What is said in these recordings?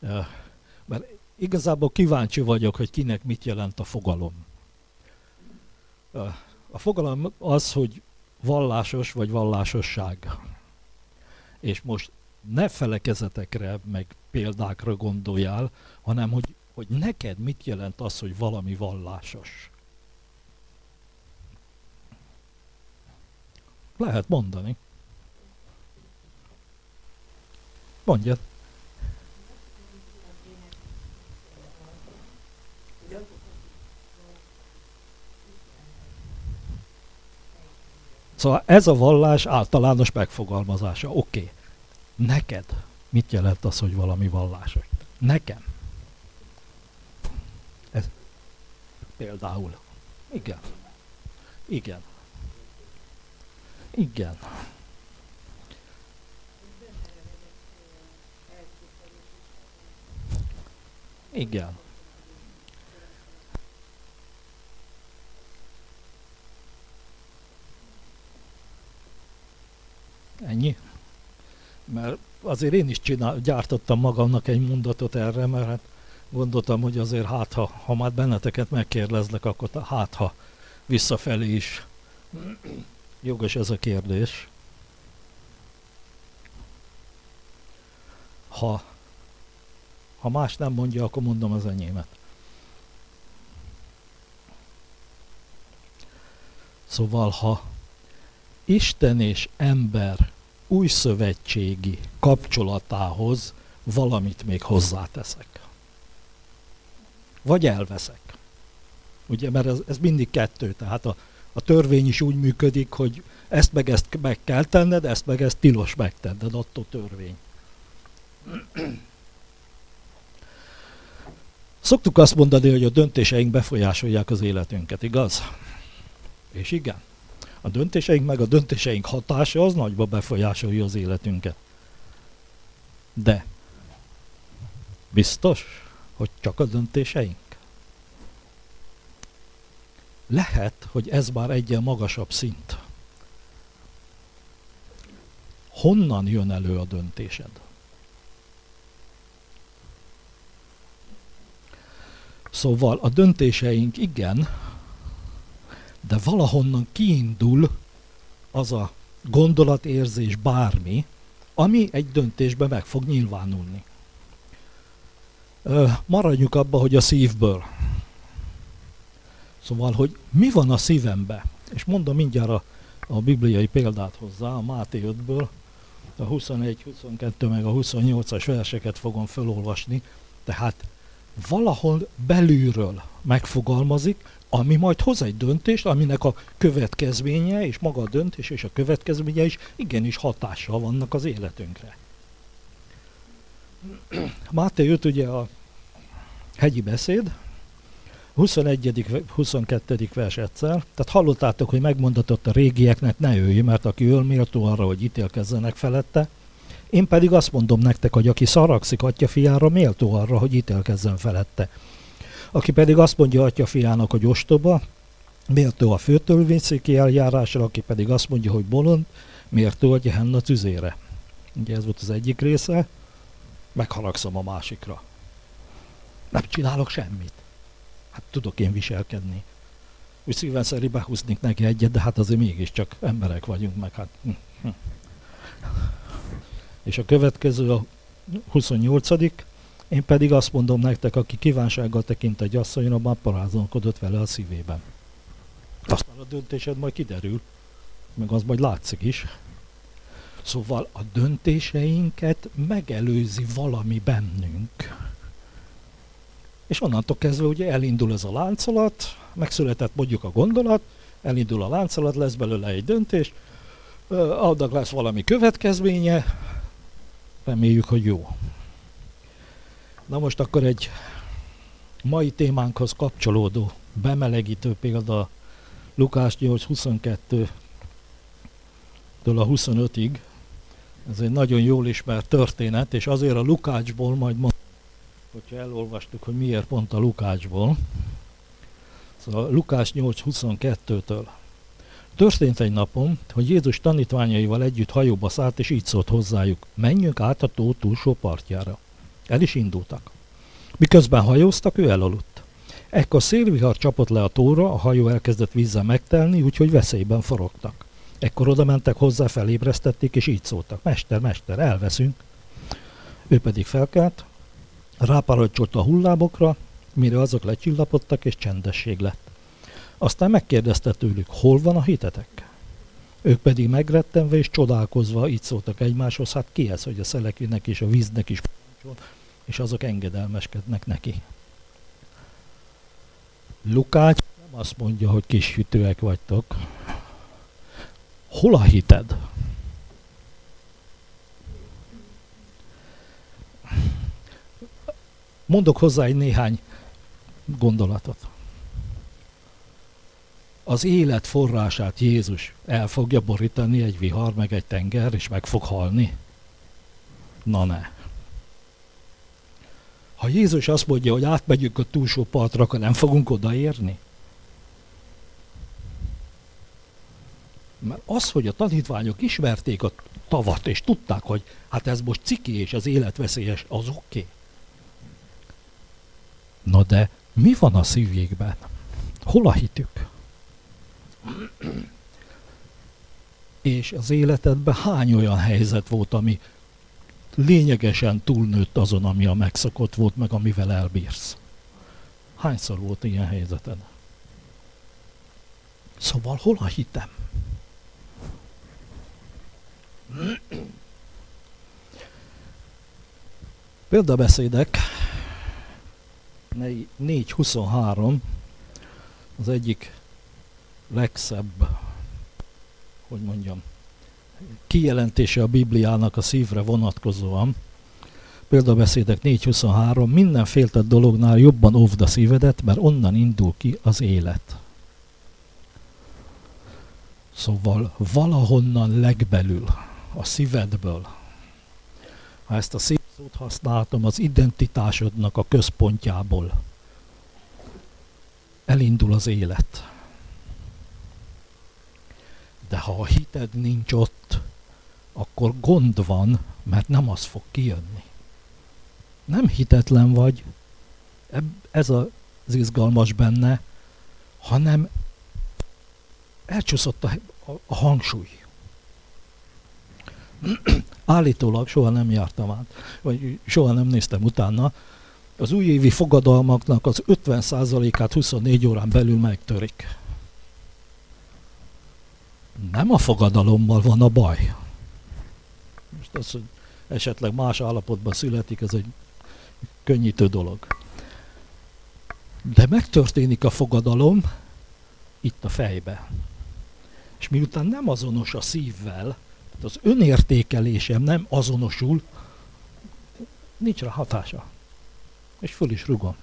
Mert igazából kíváncsi vagyok, hogy kinek mit jelent a fogalom. A fogalom az, hogy vallásos vagy vallásosság. És most ne felekezetekre, meg példákra gondoljál, hanem hogy neked mit jelent az, hogy valami vallásos. Lehet mondani. Mondjad. Szóval ez a vallás általános megfogalmazása. Oké. Neked mit jelent az, hogy valami vallásos? Nekem. Ez például. Igen. Igen. Igen. Igen. Ennyi? Mert azért én is gyártottam magamnak egy mondatot erre, mert hát gondoltam, hogy azért ha már benneteket megkérdezlek, akkor ha visszafelé is jogos ez a kérdés. Ha más nem mondja, akkor mondom az enyémet. Szóval, ha Isten és ember újszövetségi kapcsolatához valamit még hozzáteszek. Vagy elveszek. Ugye, mert ez mindig kettő, tehát a törvény is úgy működik, hogy ezt meg kell tenned, ezt meg ezt tilos megtenned, attól törvény. Szoktuk azt mondani, hogy a döntéseink befolyásolják az életünket, igaz? És igen. A döntéseink meg a döntéseink hatása az nagyban befolyásolja az életünket. De biztos, hogy csak a döntéseink? Lehet, hogy ez már egyen magasabb szint. Honnan jön elő a döntésed? Szóval a döntéseink igen, de valahonnan kiindul az a gondolatérzés bármi, ami egy döntésben meg fog nyilvánulni. Maradjunk abba, hogy a szívből. Szóval, hogy mi van a szívembe? És mondom mindjárt a bibliai példát hozzá, a Máté 5-ből, a 21, 22 meg a 28-as verseket fogom felolvasni, tehát valahol belülről megfogalmazik, ami majd hoz egy döntést, aminek a következménye, és maga a döntés és a következménye is igenis hatással vannak az életünkre. Máté 5 ugye a hegyi beszéd, 21. 22. vers egyszer. Tehát hallottátok, hogy megmondatott a régieknek, ne ölj, mert aki öl, méltó arra, hogy ítélkezzenek felette. Én pedig azt mondom nektek, hogy aki szaragszik atyafiára, méltó arra, hogy ítélkezzen felette. Aki pedig azt mondja atyafiának, hogy ostoba, méltó a főtörvényszéki eljárásra, aki pedig azt mondja, hogy bolond, méltó a Gehenna tüzére. Ugye ez volt az egyik része, megharagszom a másikra. Nem csinálok semmit. Hát tudok én viselkedni. Úgy szíven szerint behúznék neki egyet, de hát azért mégiscsak emberek vagyunk meg. Hát. És a következő a 28. Én pedig azt mondom nektek, aki kívánsággal tekint egy asszonyra, már parázolkodott vele a szívében. Aztán a döntésed majd kiderül, meg az majd látszik is. Szóval a döntéseinket megelőzi valami bennünk. És onnantól kezdve ugye elindul ez a láncolat, megszületett mondjuk a gondolat, elindul a láncolat, lesz belőle egy döntés, annak lesz valami következménye, reméljük, hogy jó. Na most akkor egy mai témánkhoz kapcsolódó, bemelegítő példa Lukás 8:22-től a 25-ig. Ez egy nagyon jól ismert történet, és azért a Lukácsból majd mondom, hogyha elolvastuk, hogy miért pont a Lukácsból. Szóval Lukás 8:22-től. Történt egy napon, hogy Jézus tanítványaival együtt hajóba szállt, és így szólt hozzájuk: menjünk át a tó túlsó partjára. El is indultak. Miközben hajóztak, ő elaludt. Ekkor szélvihar csapott le a tóra, a hajó elkezdett vízzel megtelni, úgyhogy veszélyben forogtak. Ekkor oda mentek hozzá, felébresztették, és így szóltak: Mester, mester, elveszünk. Ő pedig felkelt, ráparancsolt a hullámokra, mire azok lecsillapodtak, és csendesség lett. Aztán megkérdezte tőlük: hol van a hitetek? Ők pedig megrettenve és csodálkozva így szóltak egymáshoz: hát ki ez, hogy a szelekvinek és a víznek is parancsol, és azok engedelmeskednek neki. Lukács nem azt mondja, hogy kis hűtőek vagytok. Hol a hited? Mondok hozzá egy néhány gondolatot. Az élet forrását Jézus el fogja borítani egy vihar, meg egy tenger, és meg fog halni? Na ne. Ha Jézus azt mondja, hogy átmegyünk a túlsó partra, akkor nem fogunk odaérni? Mert az, hogy a tanítványok ismerték a tavat, és tudták, hogy hát ez most ciki és az élet veszélyes, az oké. Na de mi van a szívjékben? Hol a hitük? És az életedben hány olyan helyzet volt, ami lényegesen túlnőtt azon, ami a megszokott volt, meg amivel elbírsz? Hányszor volt ilyen helyzeted? Szóval hol a hitem? Példabeszédek 4:23 az egyik legszebb, hogy mondjam, kijelentése a Bibliának a szívre vonatkozóan. Példabeszédek 4:23: minden féltett dolognál jobban óvd a szívedet, mert onnan indul ki az élet. Szóval valahonnan legbelül, a szívedből, ha ezt a szép szót használtam, az identitásodnak a központjából elindul az élet. De ha a hited nincs ott, akkor gond van, mert nem az fog kijönni. Nem hitetlen vagy, ez az izgalmas benne, hanem elcsúszott a hangsúly. Állítólag soha nem jártam át, vagy soha nem néztem utána, az újévi fogadalmaknak az 50%-át 24 órán belül megtörik. Nem a fogadalommal van a baj. Most az, hogy esetleg más állapotban születik, ez egy könnyítő dolog. De megtörténik a fogadalom itt a fejbe. És miután nem azonos a szívvel, tehát az önértékelésem nem azonosul, nincs rá hatása. És föl is rugom.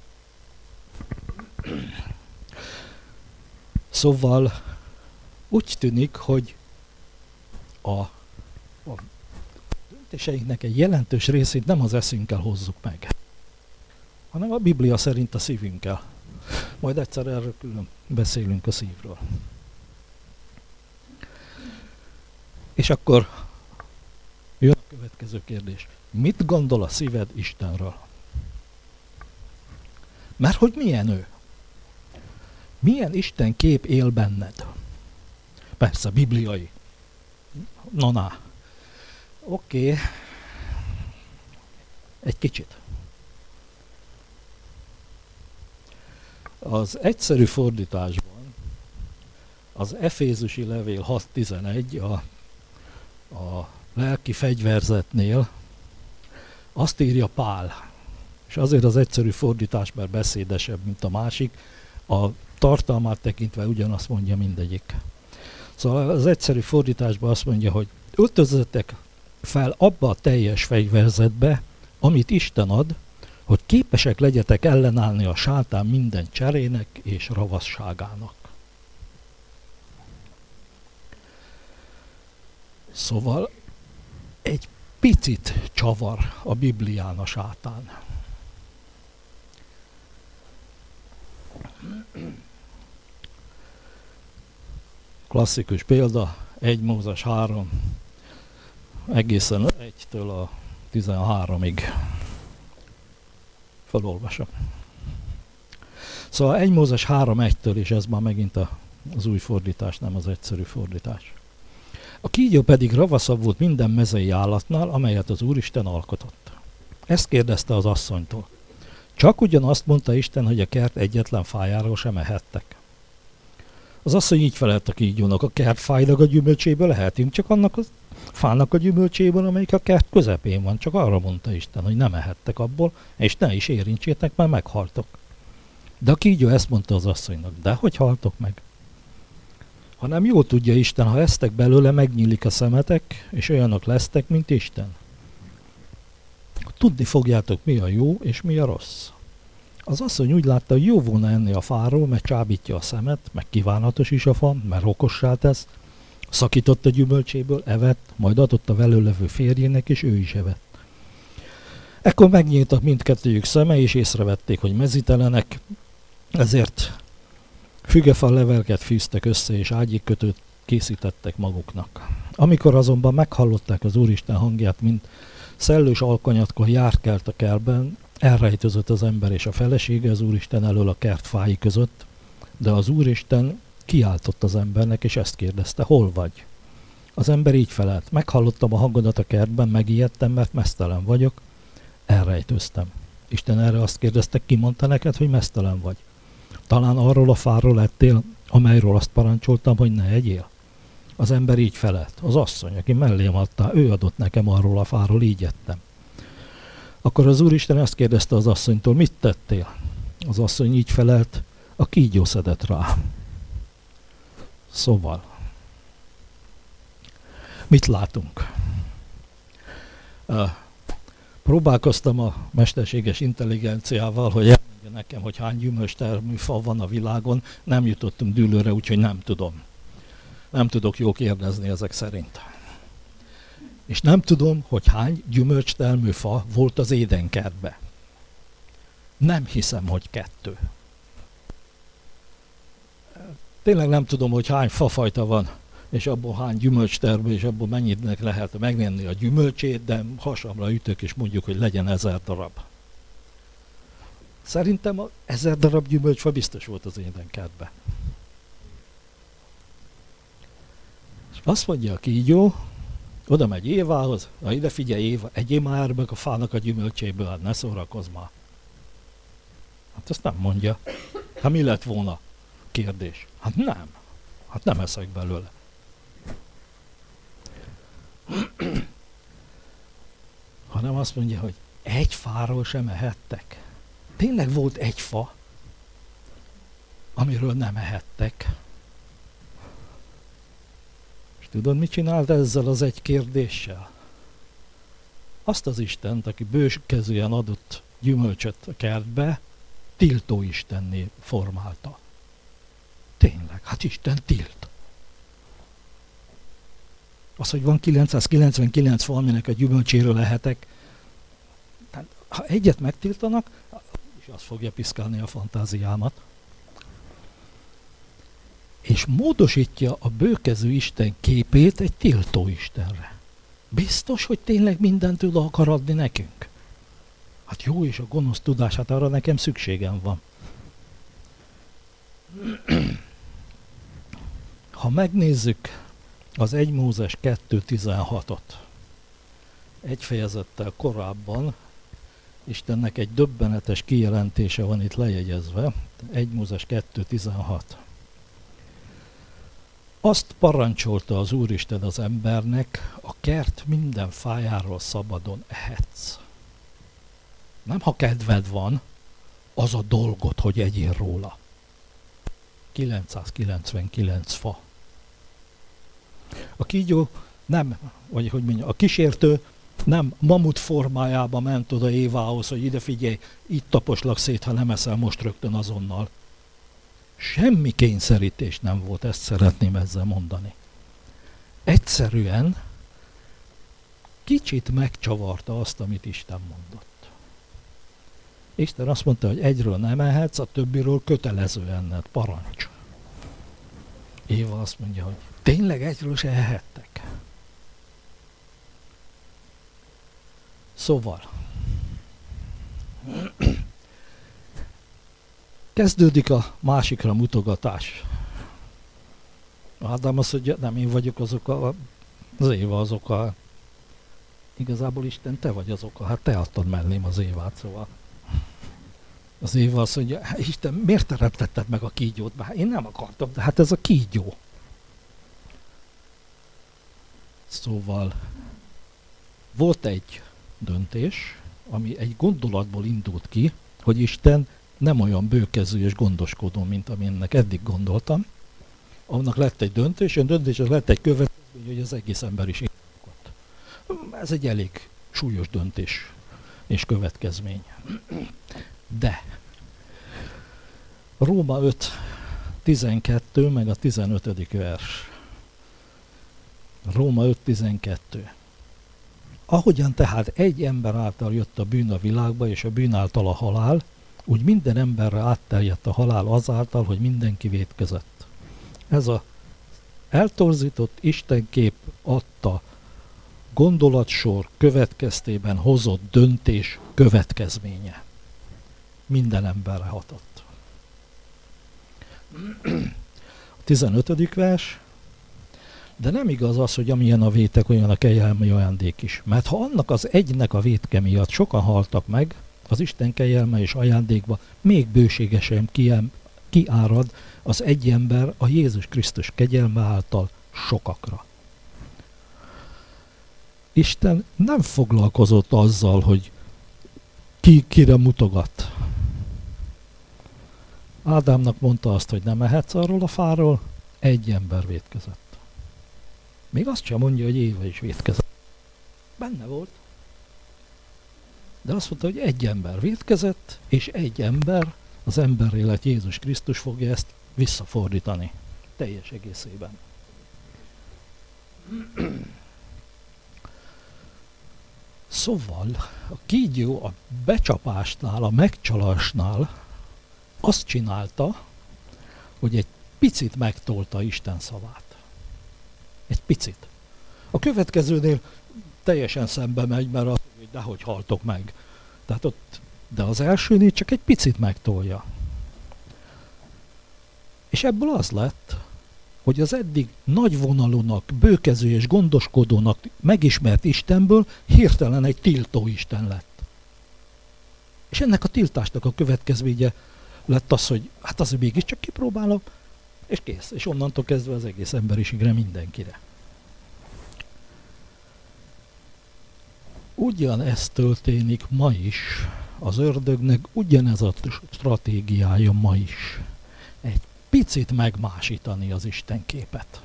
Szóval úgy tűnik, hogy a döntéseinknek egy jelentős részét nem az eszünkkel hozzuk meg, hanem a Biblia szerint a szívünkkel. Majd egyszer erről külön beszélünk a szívről. És akkor jön a következő kérdés. Mit gondol a szíved Istenről? Mert hogy milyen ő? Milyen Isten kép él benned? Persze, bibliai. Na. Oké. Egy kicsit. Az egyszerű fordításban az Efézusi levél 6:11 a lelki fegyverzetnél azt írja Pál, és azért az egyszerű fordítás már beszédesebb, mint a másik, a tartalmát tekintve ugyanazt mondja mindegyik. Szóval az egyszerű fordításban azt mondja, hogy öltözzetek fel abba a teljes fegyverzetbe, amit Isten ad, hogy képesek legyetek ellenállni a sátán minden cserének és ravasságának. Szóval egy picit csavar a Biblián a sátán. Klasszikus példa, 1 Mózes 3, egészen 1-től a 13-ig. felolvasom. Szóval 1 Mózes 3:1-től, és ez már megint az új fordítás, nem az egyszerű fordítás. A kígyó pedig ravaszabb volt minden mezei állatnál, amelyet az Úristen alkotott. Ezt kérdezte az asszonytól. Csak ugyanazt mondta Isten, hogy a kert egyetlen fájáról sem ehettek. Az asszony így felelt a kígyónak: a kert fájnak a gyümölcséből ehetünk, csak annak a fának a gyümölcséből, amelyik a kert közepén van. Csak arra mondta Isten, hogy nem ehettek abból, és ne is érintsétek, mert meghaltok. De a kígyó ezt mondta az asszonynak: de hogy haltok meg? Hanem jól tudja Isten, ha esztek belőle, megnyílik a szemetek, és olyanok lesztek, mint Isten. Tudni fogjátok, mi a jó és mi a rossz. Az asszony úgy látta, hogy jó volna enni a fáról, mert csábítja a szemet, meg kívánatos is a fa, mert okossá tesz. Szakított a gyümölcséből, evett, majd adott a velőlevő férjének, és ő is evett. Ekkor megnyíltak mindkettőjük szeme, és észrevették, hogy mezítelenek, ezért fügefa levelket fűztek össze, és ágyékkötőt készítettek maguknak. Amikor azonban meghallották az Úristen hangját, mint szellős alkanyatkor járkált a kertben, elrejtőzött az ember és a felesége az Úristen elől a kert fái között, de az Úristen kiáltott az embernek, és ezt kérdezte: hol vagy? Az ember így felelt: meghallottam a hangodat a kertben, megijedtem, mert meztelen vagyok, elrejtőztem. Isten erre azt kérdezte: ki mondta neked, hogy meztelen vagy? Talán arról a fáról ettél, amelyről azt parancsoltam, hogy ne egyél? Az ember így felelt: az asszony, aki mellém adta, ő adott nekem arról a fáról, így ettem. Akkor az Úristen azt kérdezte az asszonytól: mit tettél? Az asszony így felelt: a kígyó szedett rá. Szóval, mit látunk? Próbálkoztam a mesterséges intelligenciával, hogy elmondja nekem, hogy hány gyümölcstermű fa van a világon. Nem jutottunk dűlőre, úgyhogy nem tudom. Nem tudok jól kérdezni ezek szerint. És nem tudom, hogy hány gyümölcstermű fa volt az édenkertben. Nem hiszem, hogy 2. Tényleg nem tudom, hogy hány fafajta van, és abból hány gyümölcstermű, és abból mennyit lehet megvenni a gyümölcsét, de hasamra ütök, és mondjuk, hogy legyen 1000 darab. Szerintem 1000 darab gyümölcsfa biztos volt az édenkertben. És azt mondja a kígyó, oda megy Évához: ide figyelj Éva, egyél már meg a fának a gyümölcséből, hát ne szórakozz már. Hát ezt nem mondja. Hát mi lett volna? Kérdés. Hát nem. Hát nem eszek belőle. Hanem azt mondja, hogy egy fáról sem ehettek. Tényleg volt egy fa, amiről nem ehettek. És tudod, mit csinált ezzel az egy kérdéssel? Azt az Istent, aki bőkezűen adott gyümölcsöt a kertbe, tiltó istenné formálta. Tényleg, hát Isten tilt. Az, hogy van 999 fa, aminek a gyümölcséről lehetek, tehát, ha egyet megtiltanak, és az fogja piszkálni a fantáziámat. És módosítja a bőkezű Isten képét egy tiltó Istenre. Biztos, hogy tényleg mindent tud akar adni nekünk? Hát jó, és a gonosz tudás, hát arra nekem szükségem van. Ha megnézzük az 1 Mózes 2.16-ot, egy fejezettel korábban Istennek egy döbbenetes kijelentése van itt lejegyezve, 1 Mózes 2.16. Azt parancsolta az Úristen az embernek: a kert minden fájáról szabadon ehetsz. Nem ha kedved van, az a dolgod, hogy egyél róla. 999 fa. A kígyó nem, vagy hogy mondja, a kísértő nem mamut formájába ment oda Évához, hogy ide figyelj, itt taposlak szét, ha nem eszel most rögtön azonnal. Semmi kényszerítés nem volt, ezt szeretném ezzel mondani. Egyszerűen kicsit megcsavarta azt, amit Isten mondott. Isten azt mondta, hogy egyről nem ehetsz, a többiről kötelező enned, parancs. Éva azt mondja, hogy tényleg egyről se ehettek. Szóval, Kezdődik a másikra mutogatás. Ádám azt mondja, nem én vagyok az oka, az Éva az oka. Igazából Isten, te vagy az oka, hát te adtad mellém az Évát, szóval. Az Éva azt mondja, Isten, miért teremtetted meg a kígyót? Hát én nem akartam, de hát ez a kígyó. Szóval volt egy döntés, ami egy gondolatból indult ki, hogy Isten nem olyan bőkezű és gondoskodó, mint amilyennek eddig gondoltam. Annak lett egy döntés, és lett egy következmény, hogy az egész emberiség megakadt. Ez egy elég súlyos döntés és következmény. De Róma 5:12 meg a 15. vers. Róma 5:12. Ahogyan tehát egy ember által jött a bűn a világba, és a bűn által a halál, úgy minden emberre átterjedt a halál azáltal, hogy mindenki vétkezett. Ez az eltorzított istenkép adta gondolatsor következtében hozott döntés következménye. Minden emberre hatott. A 15. vers. De nem igaz az, hogy amilyen a vétek, olyan a kegyelmi ajándék is. Mert ha annak az egynek a vétke miatt sokan haltak meg, az Isten kegyelme és ajándékba még bőségesen kiárad az egy ember a Jézus Krisztus kegyelme által sokakra. Isten nem foglalkozott azzal, hogy kire mutogat. Ádámnak mondta azt, hogy nem ehetsz arról a fáról, egy ember vétkezett. Még azt sem mondja, hogy Éva is vétkezett. Benne volt. De azt mondta, hogy egy ember vétkezett, és egy ember, az emberélet Jézus Krisztus fogja ezt visszafordítani. Teljes egészében. Szóval a kígyó a becsapásnál, a megcsalásnál azt csinálta, hogy egy picit megtolta Isten szavát. Egy picit. A következőnél teljesen szembe megy, mert azt mondja, hogy dehogy haltok meg. Tehát ott, de az elsőnél csak egy picit megtolja. És ebből az lett, hogy az eddig nagyvonalúnak, bőkező és gondoskodónak megismert Istenből hirtelen egy tiltó Isten lett. És ennek a tiltásnak a következménye lett az, hogy hát azért mégiscsak kipróbálom, és kész. És onnantól kezdve az egész emberiségre, mindenkire. Ugyanez történik ma is. Az ördögnek ugyanez a stratégiája ma is. Egy picit megmásítani az Isten képet.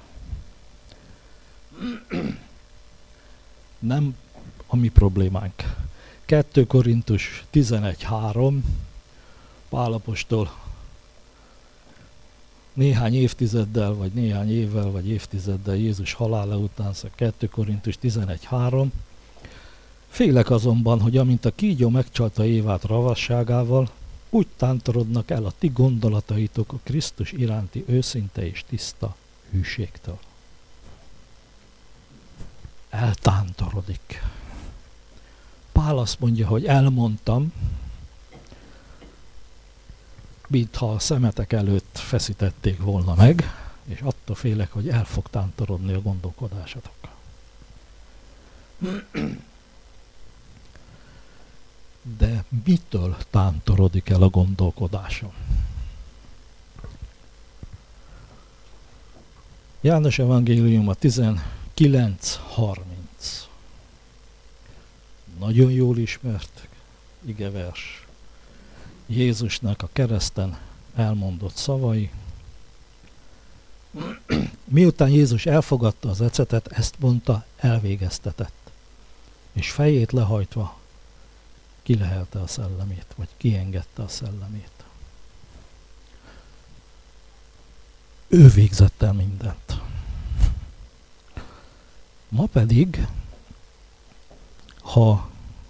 Nem a mi problémánk. 2 Korintus 11:3 Pál apostol néhány évtizeddel, vagy néhány évvel, vagy évtizeddel Jézus halála után, 2 Korintus 11:3. Félek azonban, hogy amint a kígyó megcsalta Évát ravasságával, úgy tántorodnak el a ti gondolataitok a Krisztus iránti őszinte és tiszta hűségtől. Eltántorodik. Pál azt mondja, hogy elmondtam, mintha a szemetek előtt feszítették volna meg, és attól félek, hogy el fog tántorodni a gondolkodásatok. De mitől tántorodik el a gondolkodásom? János Evangélium a 19:30. Nagyon jól ismert igevers. Jézusnak a kereszten elmondott szavai. Miután Jézus elfogadta az ecetet, ezt mondta, elvégeztetett. És fejét lehajtva kilehelte a szellemét, vagy kiengedte a szellemét. Ő végzett el mindent. Ma pedig, ha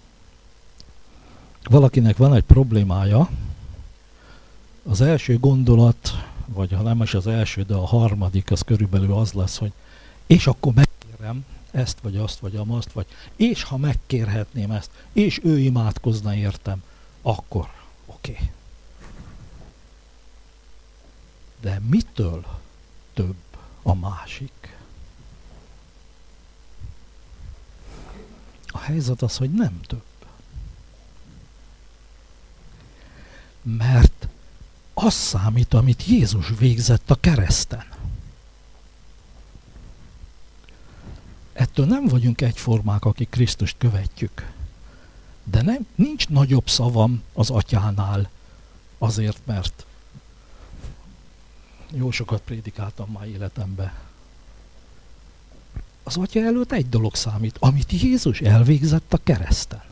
valakinek van egy problémája, az első gondolat, vagy ha nem is az első, de a harmadik, az körülbelül az lesz, hogy és akkor megkérem ezt, vagy azt, vagy amazt, vagy és ha megkérhetném ezt, és ő imádkozna értem, akkor oké. De mitől több a másik? A helyzet az, hogy nem több. Mert az számít, amit Jézus végzett a kereszten. Ettől nem vagyunk egyformák, akik Krisztust követjük. De nincs nagyobb szavam az atyánál, azért, mert jó sokat prédikáltam már életemben. Az atya előtt egy dolog számít, amit Jézus elvégzett a kereszten.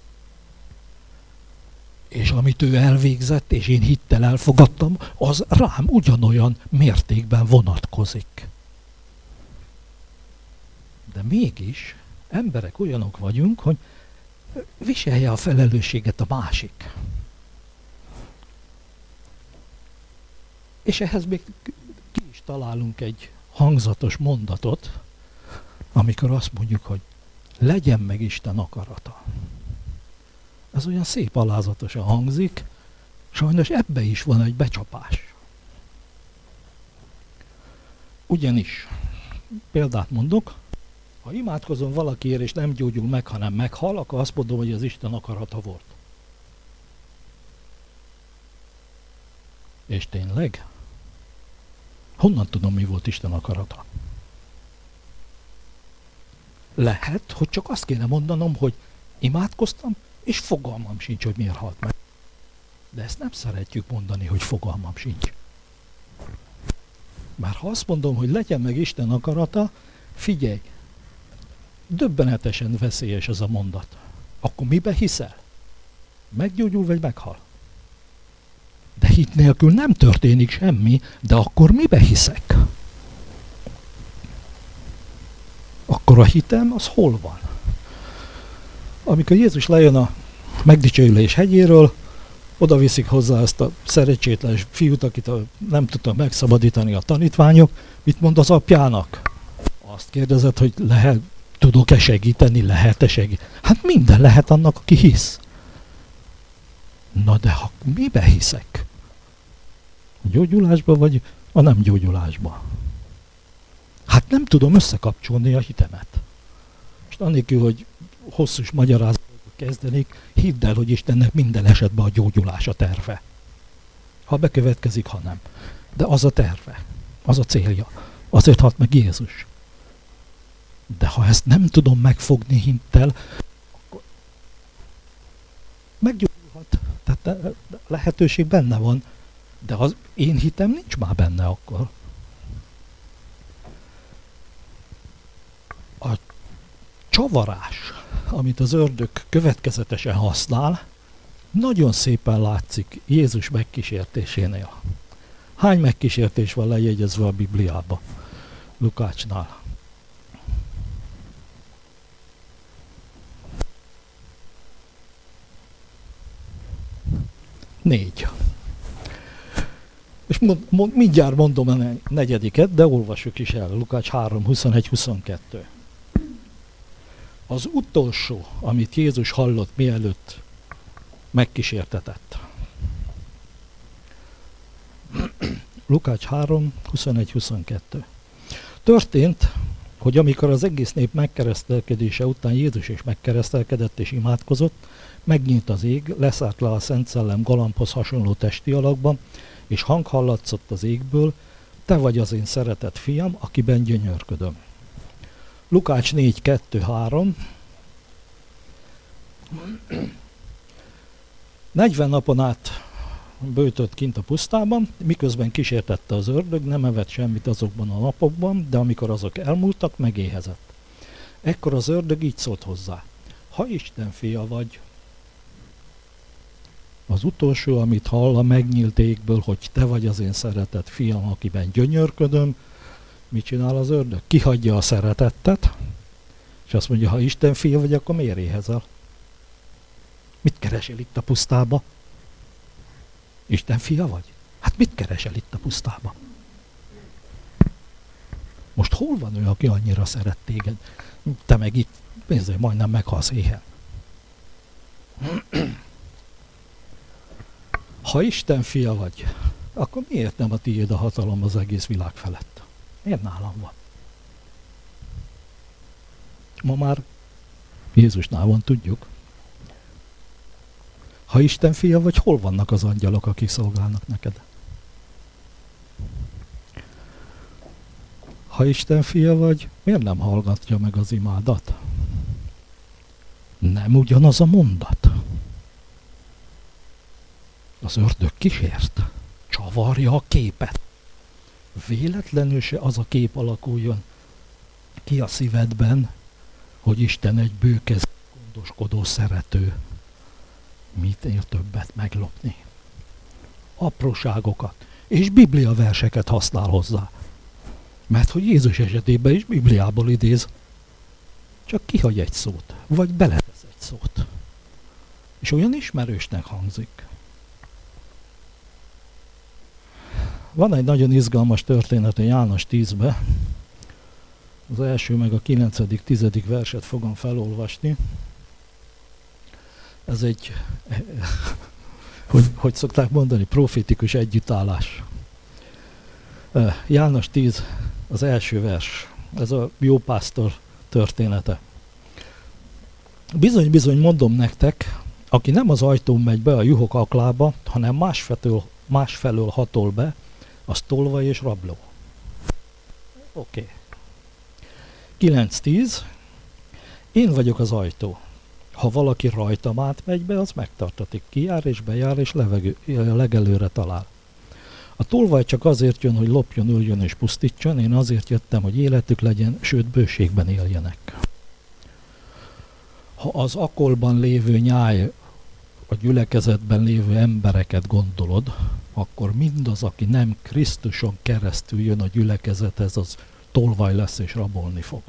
És amit ő elvégzett, és én hittel elfogadtam, az rám ugyanolyan mértékben vonatkozik. De mégis emberek olyanok vagyunk, hogy viselje a felelősséget a másik. És ehhez még ki is találunk egy hangzatos mondatot, amikor azt mondjuk, hogy legyen meg Isten akarata. Ez olyan szép alázatosan hangzik, sajnos ebbe is van egy becsapás. Ugyanis, példát mondok, ha imádkozom valakiért és nem gyógyul meg, hanem meghal, akkor azt mondom, hogy az Isten akarata volt. És tényleg? Honnan tudom, mi volt Isten akarata? Lehet, hogy csak azt kéne mondanom, hogy imádkoztam, és fogalmam sincs, hogy miért halt meg. De ezt nem szeretjük mondani, hogy fogalmam sincs. Már ha azt mondom, hogy legyen meg Isten akarata, figyelj, döbbenetesen veszélyes ez a mondat. Akkor mibe hiszel? Meggyógyul vagy meghal? De hit nélkül nem történik semmi, de akkor mibe hiszek? Akkor a hitem az hol van? Amikor Jézus lejön a megdicsőülés hegyéről, oda viszik hozzá ezt a szerencsétlen fiút, akit nem tudta megszabadítani a tanítványok. Mit mond az apjának? Azt kérdezett, hogy tudok-e segíteni, lehet-e segíteni? Hát minden lehet annak, aki hisz. Na de ha mibe hiszek? A gyógyulásba vagy a nem gyógyulásba? Hát nem tudom összekapcsolni a hitemet. Most annélkül, hogy hosszús magyarázatot kezdenék, hidd el, hogy Istennek minden esetben a gyógyulás a terve. Ha bekövetkezik, ha nem. De az a terve, az a célja. Azért halt meg Jézus. De ha ezt nem tudom megfogni hittel, akkor meggyógyulhat. Tehát lehetőség benne van, de az én hitem nincs már benne akkor. A csavarás, amit az ördög következetesen használ, nagyon szépen látszik Jézus megkísértésénél. Hány megkísértés van lejegyezve a Bibliába? Lukácsnál. 4. És mindjárt mondom a negyediket, de olvassuk is el. Lukács 3, 21-22. Az utolsó, amit Jézus hallott, mielőtt megkísértetett. Lukács 3, 21-22. Történt, hogy amikor az egész nép megkeresztelkedése után Jézus is megkeresztelkedett és imádkozott, megnyílt az ég, leszállt le a Szent Szellem galambhoz hasonló testi alakban, és hang hallatszott az égből, te vagy az én szeretett fiam, akiben gyönyörködöm. Lukács 4, 2, 3. 40 napon át bőtött kint a pusztában, miközben kísértette az ördög, nem evett semmit azokban a napokban, de amikor azok elmúltak, megéhezett. Ekkor az ördög így szólt hozzá: ha Isten fia vagy, az utolsó, amit hall a megnyílt égből, hogy te vagy az én szeretett fiam, akiben gyönyörködöm, mit csinál az ördög? Kihagyja a szeretettet, és azt mondja, ha Isten fia vagy, akkor miért éhezel? Mit keresel itt a pusztába? Isten fia vagy? Hát mit keresel itt a pusztába? Most hol van ő, aki annyira szeret téged? Te meg itt, nézzél, majdnem meghalsz éhen. Ha Isten fia vagy, akkor miért nem a tiéd a hatalom az egész világ felett? Miért nálam van? Ma már Jézusnál van, tudjuk. Ha Isten fia vagy, hol vannak az angyalok, akik szolgálnak neked? Ha Isten fia vagy, miért nem hallgatja meg az imádat? Nem ugyanaz a mondat. Az ördög kísért, csavarja a képet. Véletlenül se az a kép alakuljon ki a szívedben, hogy Isten egy bőkezű, gondoskodó, szerető. Mit ér többet meglopni? Apróságokat és Biblia verseket használ hozzá. Mert hogy Jézus esetében is Bibliából idéz. Csak kihagy egy szót, vagy beletesz egy szót. És olyan ismerősnek hangzik. Van egy nagyon izgalmas történet a János 10-be. Az első meg a 9.-10. verset fogom felolvasni. Ez egy, hogy szokták mondani, profétikus együttállás. János 10, az első vers. Ez a jó pásztor története. Bizony mondom nektek, aki nem az ajtón megy be a juhok aklába, hanem másfelől hatol be, az tolvaj és rabló. Oké. 9-10. Én vagyok az ajtó. Ha valaki rajtam átmegy be, az megtartatik. Kijár és bejár, és legelőre talál. A tolvaj csak azért jön, hogy lopjon, üljön és pusztítson, én azért jöttem, hogy életük legyen, sőt bőségben éljenek. Ha az akolban lévő nyáj, a gyülekezetben lévő embereket gondolod, akkor mindaz, aki nem Krisztuson keresztül jön a gyülekezethez, az tolvaj lesz és rabolni fog.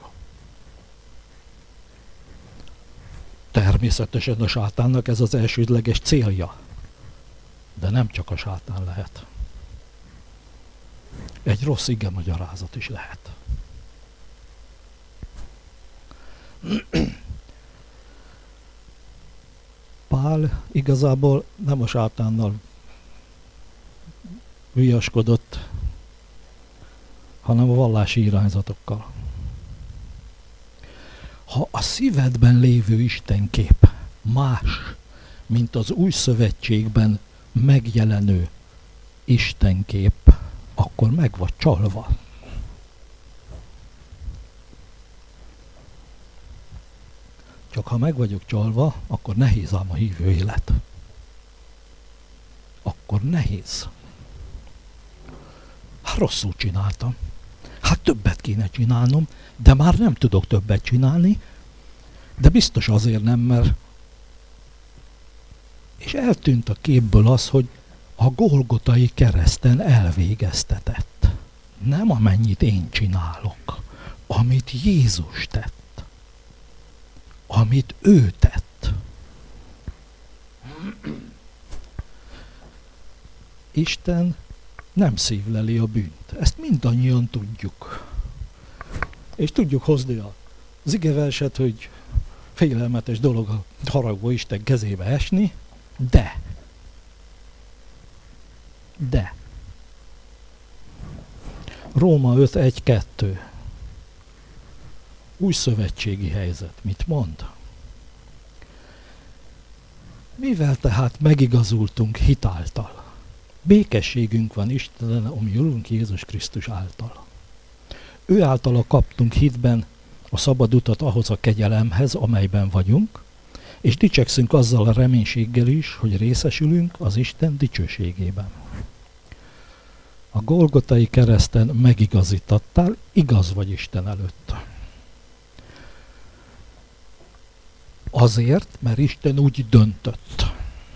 Természetesen a sátánnak ez az elsődleges célja. De nem csak a sátán lehet. Egy rossz ige magyarázat is lehet. Pál igazából nem a sátánnal viaskodott, hanem a vallási irányzatokkal. Ha a szívedben lévő istenkép más, mint az új szövetségben megjelenő istenkép, akkor meg vagy csalva. Csak ha meg vagyok csalva, akkor nehéz ám a hívő élet. Akkor nehéz. Hát rosszul csináltam. Hát többet kéne csinálnom, de már nem tudok többet csinálni, de biztos azért nem, mert... És eltűnt a képből az, hogy a Golgotai kereszten elvégeztetett. Nem amennyit én csinálok, amit Jézus tett. Amit ő tett. Isten nem szívleli a bűnt. Ezt mindannyian tudjuk. És tudjuk hozni az igeverset, hogy félelmetes dolog a haragvó Isten kezébe esni, de Róma 5.1.2 új szövetségi helyzet. Mit mond? Mivel tehát megigazultunk hitáltal, békességünk van Istenen, ami Urunk Jézus Krisztus által. Ő általa kaptunk hitben a szabad utat ahhoz a kegyelemhez, amelyben vagyunk, és dicsekszünk azzal a reménységgel is, hogy részesülünk az Isten dicsőségében. A Golgotai kereszten megigazítattál, igaz vagy Isten előtt. Azért, mert Isten úgy döntött.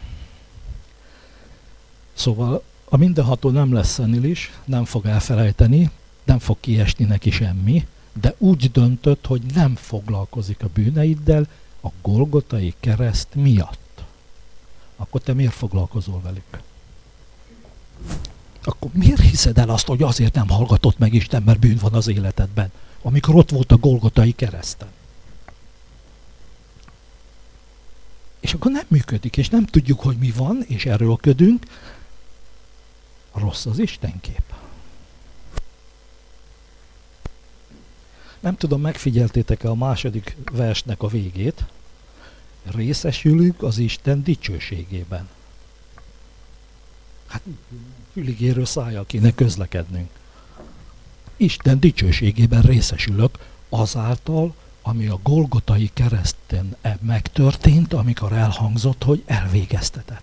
Szóval a mindenható nem lesz szenilis, nem fog elfelejteni, nem fog kiesni neki semmi, de úgy döntött, hogy nem foglalkozik a bűneiddel a Golgotai kereszt miatt. Akkor te miért foglalkozol velük? Akkor miért hiszed el azt, hogy azért nem hallgatott meg Isten, mert bűn van az életedben, amikor ott volt a Golgotai kereszten? És akkor nem működik, és nem tudjuk, hogy mi van, és erőlködünk. Rossz az Istenkép. Nem tudom, megfigyeltétek-e a második versnek a végét? Részesülünk az Isten dicsőségében. Hát füligérő szájjal kéne közlekednünk. Isten dicsőségében részesülök azáltal, ami a Golgotai kereszten megtörtént, amikor elhangzott, hogy elvégeztetett.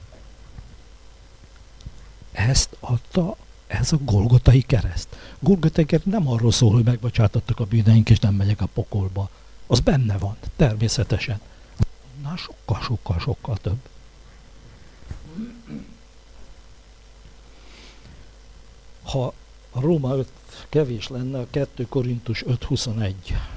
Ezt adta ez a Golgotai kereszt. Golgotai kereszt nem arról szól, hogy megbocsátottak a bűneink, és nem megyek a pokolba. Az benne van, természetesen. Na, sokkal több. Ha a Róma 5 kevés lenne, a 2 Korintus 5:21.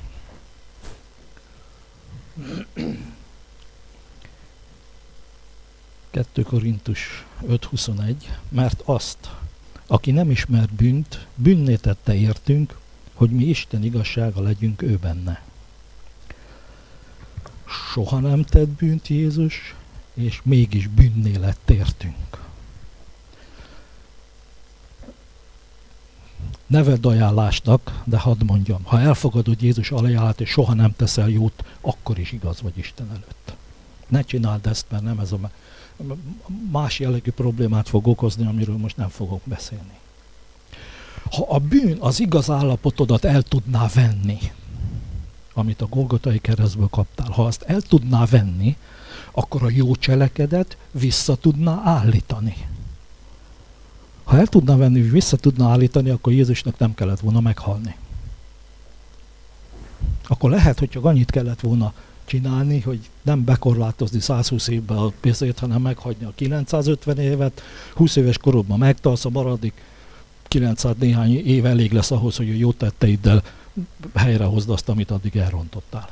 Kettő Korintus 5:21, mert azt, aki nem ismer bűnt, bűnné tette értünk, hogy mi Isten igazsága legyünk ő benne. Soha nem tett bűnt Jézus, és mégis bűnné lett értünk. Ne vedd ajánlásnak, de hadd mondjam, ha elfogadod Jézus ajánlát, és soha nem teszel jót, akkor is igaz vagy Isten előtt. Ne csináld ezt, mert nem ez a más jellegű problémát fog okozni, amiről most nem fogok beszélni. Ha a bűn az igaz állapotodat el tudná venni, amit a Golgotai keresztből kaptál, ha azt el tudná venni, akkor a jó cselekedet vissza tudná állítani. Ha el tudná venni, vissza tudná állítani, akkor Jézusnak nem kellett volna meghalni. Akkor lehet, hogy csak annyit kellett volna csinálni, hogy nem bekorlátozni 120 évben a pénzét, hanem meghagyni a 950 évet, 20 éves korodban megtalsz, a maradik 900 néhány év elég lesz ahhoz, hogy a jó tetteiddel helyrehozd azt, amit addig elrontottál.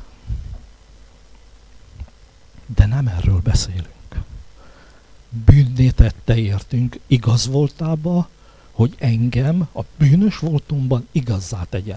De nem erről beszélünk. Bűnné tette értünk, igaz voltába, hogy engem a bűnös voltumban igazzá tegyen.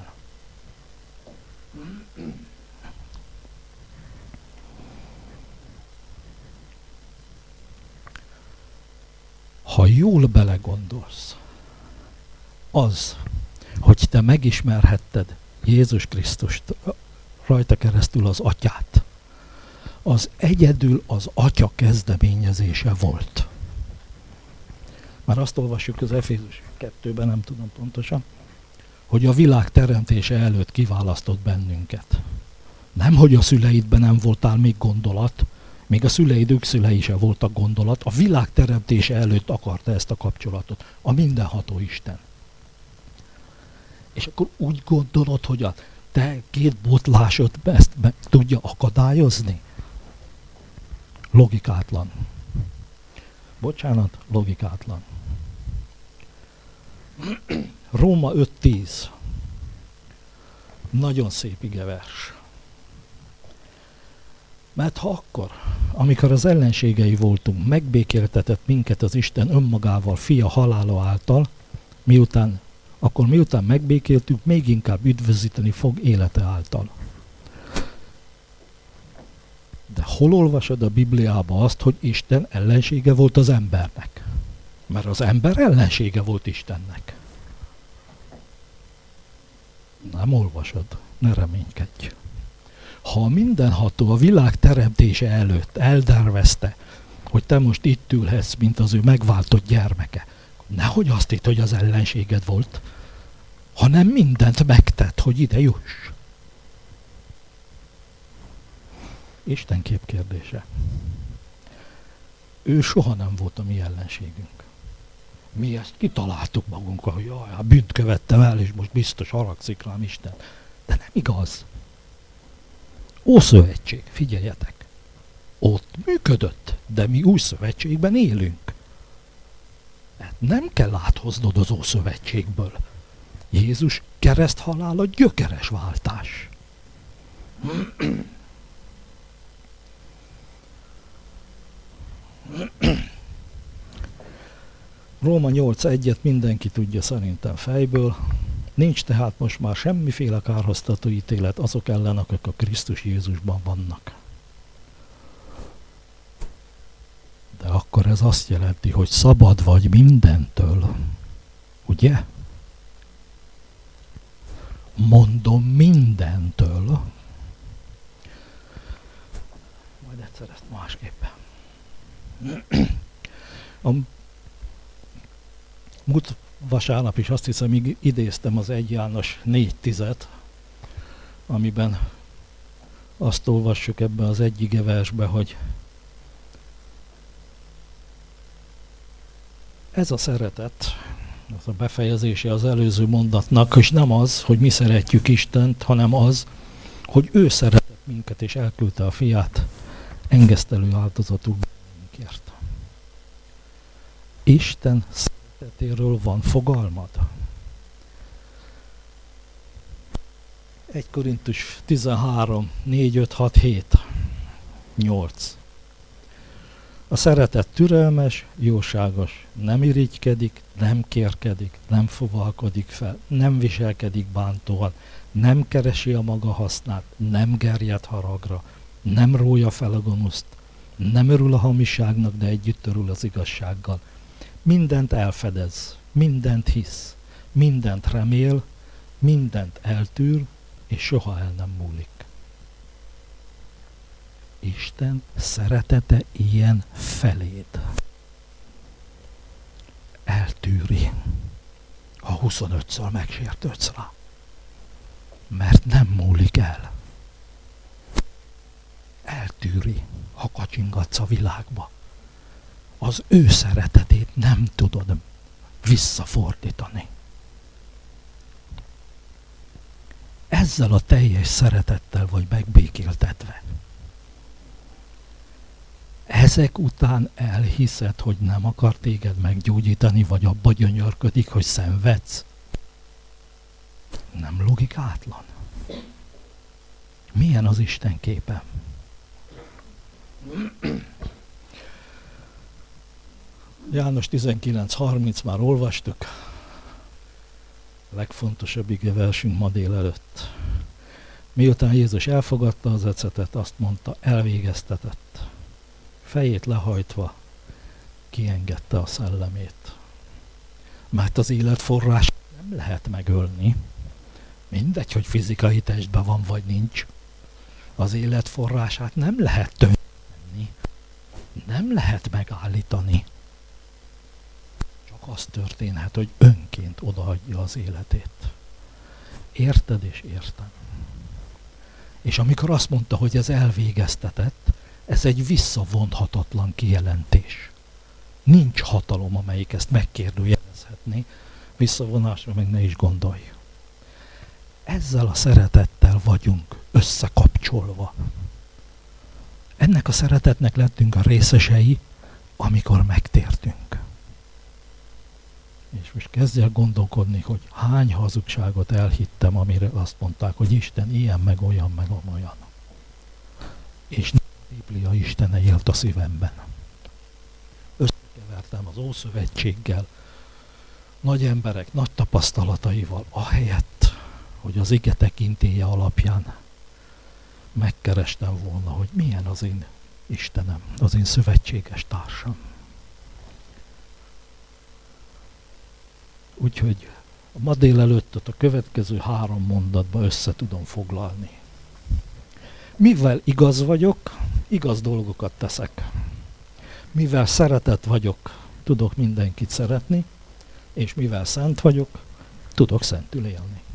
Ha jól belegondolsz, az, hogy te megismerhetted Jézus Krisztust, rajta keresztül az Atyát, az egyedül az Atya kezdeményezése volt. Már azt olvassuk az Efézus 2-ben, nem tudom pontosan, hogy a világ teremtése előtt kiválasztott bennünket. Nem, hogy a szüleidben nem voltál még gondolat, még a szüleid szülei se voltak gondolat, a világ teremtése előtt akarta ezt a kapcsolatot, a mindenható Isten. És akkor úgy gondolod, hogy a te két botlásod ezt meg tudja akadályozni? Logikátlan. Bocsánat, logikátlan. Róma 5:10. Nagyon szép igevers. Mert ha akkor, amikor az ellenségei voltunk, megbékéltetett minket az Isten önmagával, fia halála által, miután megbékéltük, még inkább üdvözíteni fog élete által. De hol olvasod a Bibliába azt, hogy Isten ellensége volt az embernek? Mert az ember ellensége volt Istennek. Nem olvasod, ne reménykedj. Ha a mindenható a világ teremtése előtt eltervezte, hogy te most itt ülhetsz, mint az ő megváltott gyermeke, nehogy azt hidd, hogy az ellenséged volt, hanem mindent megtett, hogy ide juss. Isten képkérdése. Ő soha nem volt a mi ellenségünk. Mi ezt kitaláltuk magunkkal, hogy jaj, hát bűnt követtem el, és most biztos haragszik rám Isten. De nem igaz. Ószövetség, figyeljetek. Ott működött, de mi új szövetségben élünk. Hát nem kell áthoznod az Ószövetségből. Jézus kereszthalála gyökeres váltás. Róma 8:1 mindenki tudja szerintem fejből. Nincs tehát most már semmiféle kárhoztató ítélet azok ellen, akik a Krisztus Jézusban vannak. De akkor ez azt jelenti, hogy szabad vagy mindentől. Ugye? Mondom, mindentől. Majd egyszer ezt másképpen. A múlt vasárnap is azt hiszem idéztem az 1 János 4:10, amiben azt olvassuk ebbe az egy igeversbe, hogy ez a szeretet, az a befejezése az előző mondatnak, és nem az, hogy mi szeretjük Istent, hanem az, hogy ő szeretett minket és elküldte a fiát engesztelő áldozatul bennünkért. Isten szeretetéről van fogalmad? 1 Korintus 13, 4, 5, 6, 7, 8. A szeretet türelmes, jóságos, nem irigykedik, nem kérkedik, nem fuvalkodik fel, nem viselkedik bántóan, nem keresi a maga hasznát, nem gerjed haragra, nem rója fel a gonoszt, nem örül a hamiságnak, de együtt örül az igazsággal. Mindent elfedez, mindent hisz, mindent remél, mindent eltűr, és soha el nem múlik. Isten szeretete ilyen feléd. Eltűri, ha 25-ször megsértődsz rá. Mert nem múlik el. Eltűri, ha kacsingatsz a világba. Az ő szeretetét nem tudod visszafordítani. Ezzel a teljes szeretettel vagy megbékéltetve. Ezek után elhiszed, hogy nem akar téged meggyógyítani, vagy abba gyönyörködik, hogy szenvedsz? Nem logikátlan. Milyen az Isten képe? János 19:30 már olvastuk. A legfontosabb igeversünk ma délelőtt. Miután Jézus elfogadta az ecetet, azt mondta, elvégeztetett. Fejét lehajtva kiengedte a szellemét. Mert az élet forrás nem lehet megölni. Mindegy, hogy fizikai testben van vagy nincs. Az élet forrását nem lehet tönkretenni. Nem lehet megállítani. Csak az történhet, hogy önként odaadja az életét. Érted és értem. És amikor azt mondta, hogy ez elvégeztetett, ez egy visszavonhatatlan kijelentés. Nincs hatalom, amelyik ezt megkérdőjelezhetné. Visszavonásra meg ne is gondolj. Ezzel a szeretettel vagyunk összekapcsolva. Ennek a szeretetnek lettünk a részesei, amikor megtértünk. És most kezdj el gondolkodni, hogy hány hazugságot elhittem, amire azt mondták, hogy Isten ilyen, meg olyan, meg olyan. És a Biblia Istene élt a szívemben. Összekevertem az Ószövetséggel, nagy emberek, nagy tapasztalataival, ahelyett, hogy az ige tekintélye alapján megkerestem volna, hogy milyen az én Istenem, az én szövetséges társam. Úgyhogy ma délelőttet a következő 3 mondatba össze tudom foglalni. Mivel igaz vagyok, igaz dolgokat teszek. Mivel szeretett vagyok, tudok mindenkit szeretni, és mivel szent vagyok, tudok szentül élni.